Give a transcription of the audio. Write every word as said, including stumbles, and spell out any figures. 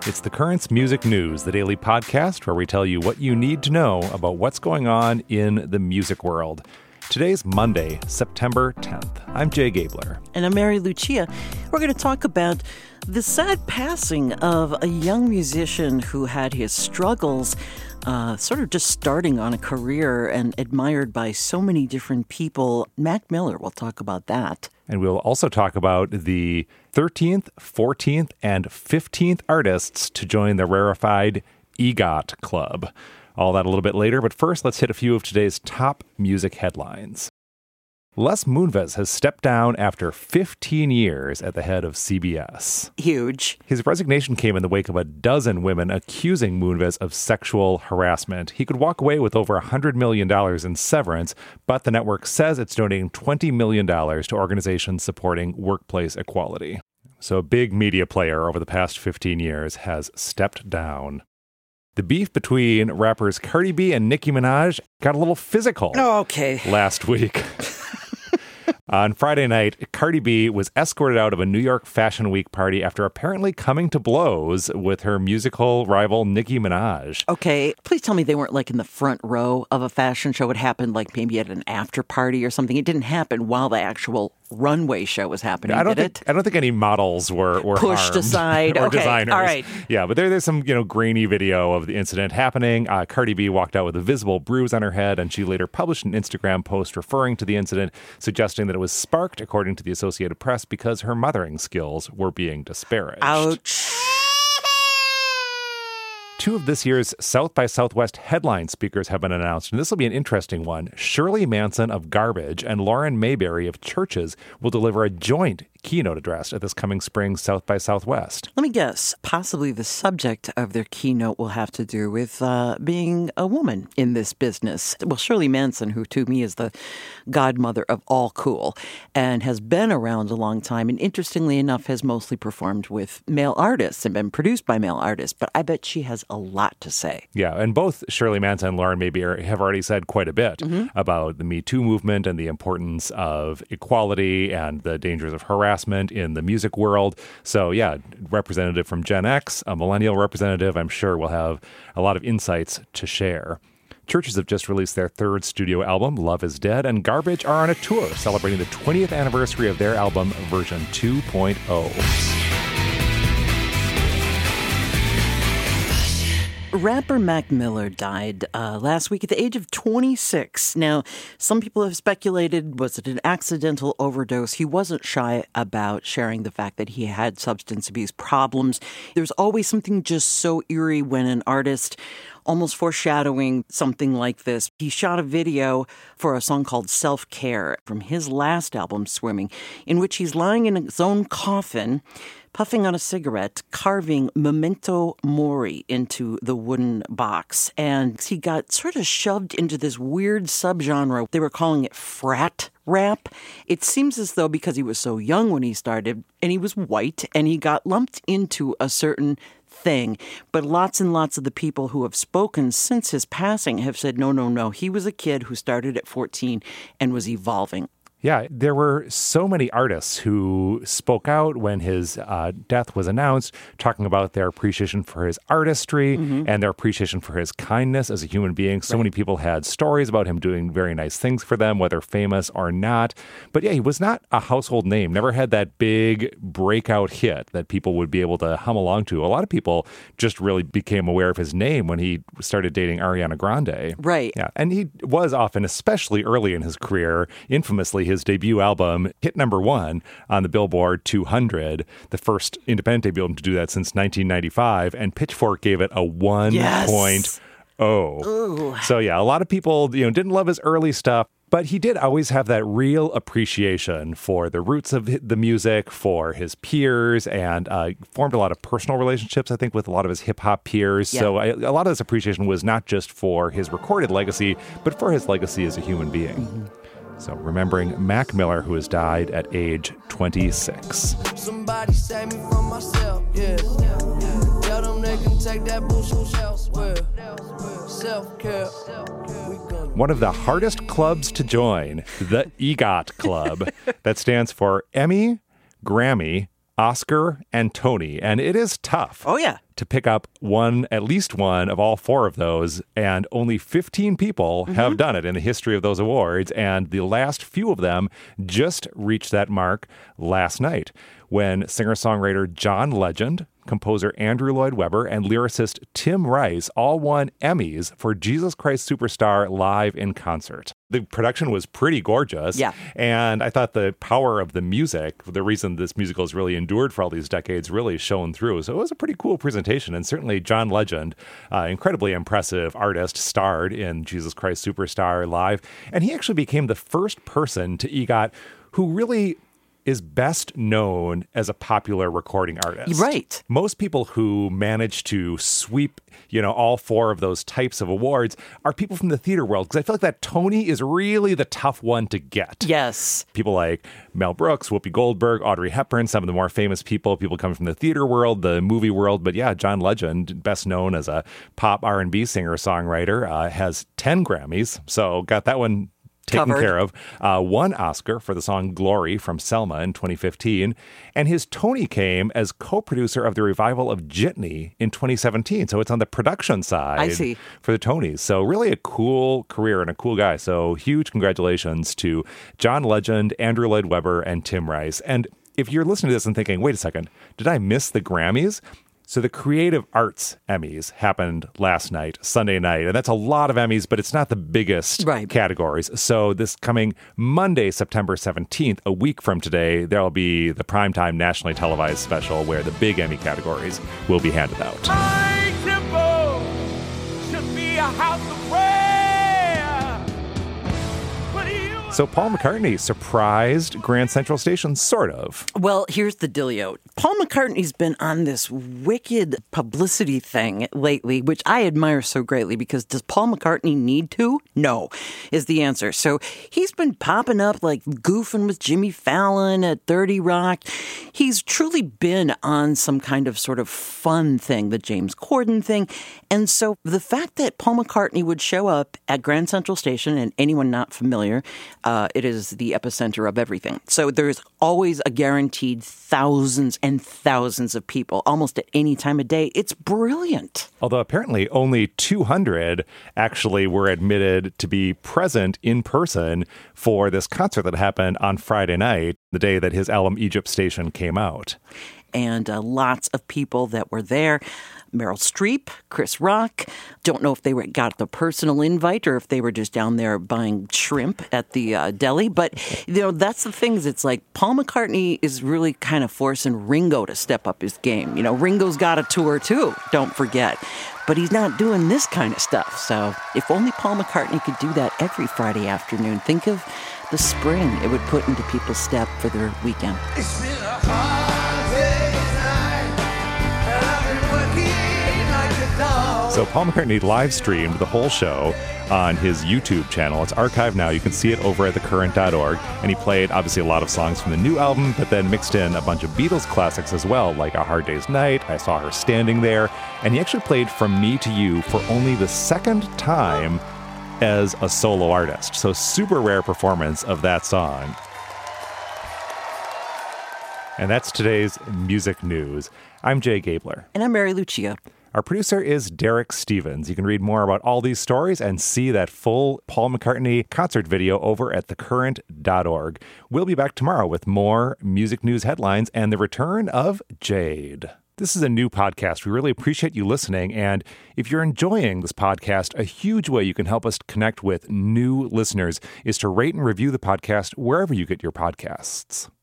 It's the Currents Music News, the daily podcast where we tell you what you need to know about what's going on in the music world. Today's Monday, September tenth. I'm Jay Gabler. And I'm Mary Lucia. We're going to talk about the sad passing of a young musician who had his struggles uh, sort of just starting on a career and admired by so many different people. Mac Miller, we'll talk about that. And we'll also talk about the thirteenth, fourteenth, and fifteenth artists to join the rarefied EGOT Club. All that a little bit later, but first let's hit a few of today's top music headlines. Les Moonves has stepped down after fifteen years at the head of C B S. Huge. His resignation came in the wake of a dozen women accusing Moonves of sexual harassment. He could walk away with over one hundred million dollars in severance, but the network says it's donating twenty million dollars to organizations supporting workplace equality. So a big media player over the past fifteen years has stepped down. The beef between rappers Cardi B and Nicki Minaj got a little physical oh, okay. last week. On Friday night, Cardi B was escorted out of a New York Fashion Week party after apparently coming to blows with her musical rival Nicki Minaj. Okay, please tell me they weren't like in the front row of a fashion show. It happened like maybe at an after party or something. It didn't happen while the actual runway show was happening, I don't did think it? I don't think any models were, were pushed harmed aside. or Okay, designers. all right. Yeah, but there, there's some you know grainy video of the incident happening. Uh, Cardi B walked out with a visible bruise on her head, and she later published an Instagram post referring to the incident, suggesting that it was sparked, according to the Associated Press, because her mothering skills were being disparaged. Ouch. Two of this year's South by Southwest headline speakers have been announced, and this will be an interesting one. Shirley Manson of Garbage and Lauren Mayberry of Churches will deliver a joint keynote address at this coming spring South by Southwest. Let me guess. Possibly the subject of their keynote will have to do with uh, being a woman in this business. Well, Shirley Manson, who to me is the godmother of all cool and has been around a long time, and interestingly enough has mostly performed with male artists and been produced by male artists, but I bet she has a lot to say. Yeah, and both Shirley Manson and Lauren Mayberry have already said quite a bit mm-hmm. about the Me Too movement and the importance of equality and the dangers of harassment in the music world. So yeah, representative from Gen X, a millennial representative, I'm sure will have a lot of insights to share. Churches have just released their third studio album, Love is Dead, and Garbage are on a tour celebrating the twentieth anniversary of their album, version two point oh. Rapper Mac Miller died uh, last week at the age of twenty-six. Now, some people have speculated, was it an accidental overdose? He wasn't shy about sharing the fact that he had substance abuse problems. There's always something just so eerie when an artist, almost foreshadowing something like this. He shot a video for a song called Self-Care from his last album, Swimming, in which he's lying in his own coffin, puffing on a cigarette, carving Memento Mori into the wooden box. And he got sort of shoved into this weird subgenre. They were calling it frat rap. It seems as though because he was so young when he started, and he was white, and he got lumped into a certain thing. But lots and lots of the people who have spoken since his passing have said, no, no, no. He was a kid who started at fourteen and was evolving. Yeah, there were so many artists who spoke out when his uh, death was announced, talking about their appreciation for his artistry mm-hmm. and their appreciation for his kindness as a human being. So right. many people had stories about him doing very nice things for them, whether famous or not. But yeah, he was not a household name, never had that big breakout hit that people would be able to hum along to. A lot of people just really became aware of his name when he started dating Ariana Grande. Right. Yeah, and he was often, especially early in his career, infamously his debut album hit number one on the Billboard two hundred, the first independent debut album to do that since nineteen ninety-five, and Pitchfork gave it a one point oh. Yes. So yeah, a lot of people you know didn't love his early stuff, but he did always have that real appreciation for the roots of the music, for his peers, and uh, formed a lot of personal relationships, I think, with a lot of his hip-hop peers. Yeah. So I, a lot of this appreciation was not just for his recorded legacy, but for his legacy as a human being. Mm-hmm. So remembering Mac Miller, who has died at age twenty-six. Somebody save me from myself, yeah. Tell them they can take that bullshit elsewhere. Self-care. One of the hardest clubs to join, the EGOT Club, that stands for Emmy, Grammy, Oscar, and Tony. And it is tough. Oh, yeah. To pick up one, at least one of all four of those. And only fifteen people mm-hmm. have done it in the history of those awards. And the last few of them just reached that mark last night when singer-songwriter John Legend, composer Andrew Lloyd Webber, and lyricist Tim Rice all won Emmys for Jesus Christ Superstar live in concert. The production was pretty gorgeous. Yeah. And I thought the power of the music, the reason this musical has really endured for all these decades, really shone through. So it was a pretty cool presentation. And certainly John Legend, uh, incredibly impressive artist, starred in Jesus Christ Superstar live. And he actually became the first person to EGOT who really is best known as a popular recording artist. Right. Most people who manage to sweep, you know, all four of those types of awards are people from the theater world, because I feel like that Tony is really the tough one to get. Yes. People like Mel Brooks, Whoopi Goldberg, Audrey Hepburn, some of the more famous people, people coming from the theater world, the movie world. But yeah, John Legend, best known as a pop R and B singer-songwriter, uh, has ten Grammys. So got that one taken Covered. care of. Uh, one Oscar for the song Glory from Selma in twenty fifteen. And his Tony came as co-producer of the revival of Jitney in twenty seventeen. So it's on the production side I see. for the Tonys. So really a cool career and a cool guy. So huge congratulations to John Legend, Andrew Lloyd Webber, and Tim Rice. And if you're listening to this and thinking, wait a second, did I miss the Grammys? So the Creative Arts Emmys happened last night, Sunday night, and that's a lot of Emmys, but it's not the biggest right. categories. So this coming Monday, September seventeenth, a week from today, there'll be the primetime nationally televised special where the big Emmy categories will be handed out. My temple should be a house of prayer. So Paul McCartney surprised Grand Central Station, sort of. Well, here's the dealio. Paul McCartney's been on this wicked publicity thing lately, which I admire so greatly, because does Paul McCartney need to? No, is the answer. So he's been popping up, like goofing with Jimmy Fallon at thirty Rock. He's truly been on some kind of sort of fun thing, the James Corden thing. And so the fact that Paul McCartney would show up at Grand Central Station, and anyone not familiar, Uh, it is the epicenter of everything. So there's always a guaranteed thousands and thousands of people, almost at any time of day. It's brilliant. Although apparently only two hundred actually were admitted to be present in person for this concert that happened on Friday night, the day that his album Egypt Station came out. And uh, lots of people that were there. Meryl Streep, Chris Rock. Don't know if they were, got the personal invite or if they were just down there buying shrimp at the uh, deli. But, you know, that's the thing. Is it's like Paul McCartney is really kind of forcing Ringo to step up his game. You know, Ringo's got a tour too, don't forget. But he's not doing this kind of stuff. So if only Paul McCartney could do that every Friday afternoon. Think of the spring it would put into people's step for their weekend. It's been a hard day's night, and I've been working like a dog. So Paul McCartney live streamed the whole show on his YouTube channel. It's archived now. You can see it over at the current dot org. And he played, obviously, a lot of songs from the new album, but then mixed in a bunch of Beatles classics as well, like A Hard Day's Night, I Saw Her Standing There. And he actually played From Me to You for only the second time as a solo artist. So super rare performance of that song. And that's today's music news. I'm Jay Gabler. And I'm Mary Lucia. Our producer is Derek Stevens. You can read more about all these stories and see that full Paul McCartney concert video over at the current dot org. We'll be back tomorrow with more music news headlines and the return of Jade. This is a new podcast. We really appreciate you listening. And if you're enjoying this podcast, a huge way you can help us connect with new listeners is to rate and review the podcast wherever you get your podcasts.